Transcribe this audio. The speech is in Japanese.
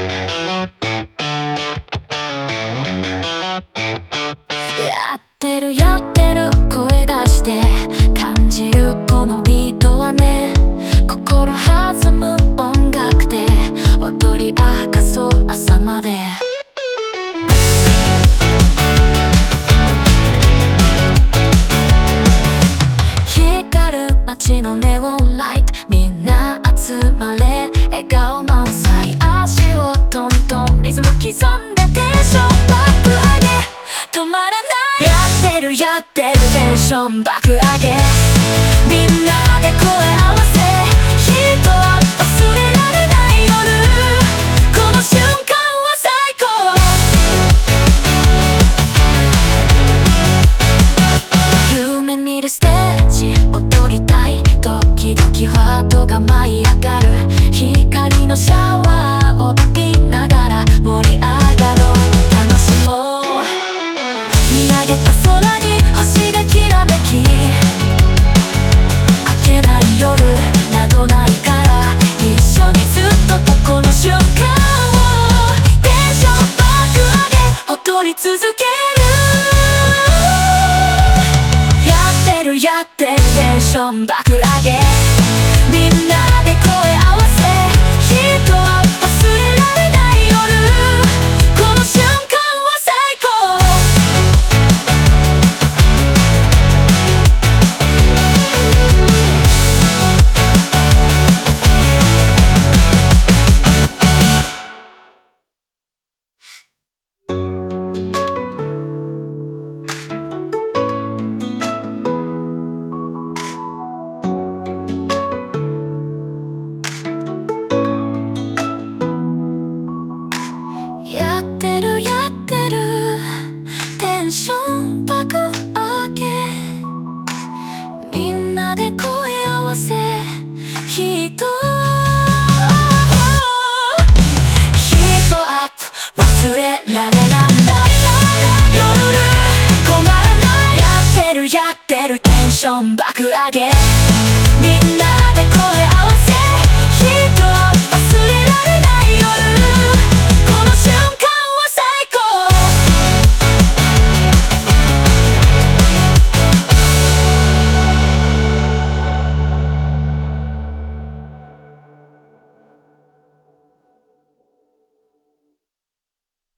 やってるやってる声出して感じるこのビートはね、心弾む音楽で踊り明かそう朝まで。光る街のネオンライト、みんな集まれ笑顔満載、足をトントンリズム刻んでテンション爆上げ止まらない、やってるやってるテンション爆上げ、みんなで声合わせヒートアップ忘れられない夜、この瞬間は最高、夢見るステージ踊りたい、時々ハートが舞い上がる、光のシャワーを浴びながら盛り上がろう、楽しもう、見上げた空に星がきらめき、明けない夜などないから、一緒にずっとこの瞬間をテンション爆上げ踊り続ける、やってるやってるテンション爆上げ、みんなで声合わせヒートアップ忘れられない夜、この瞬間は最高、やってるやってるテンション爆上げ、みんなで声合わせヒートアップ忘れられない夜、困らない、やってるやってるテンション爆上げ、みんなで声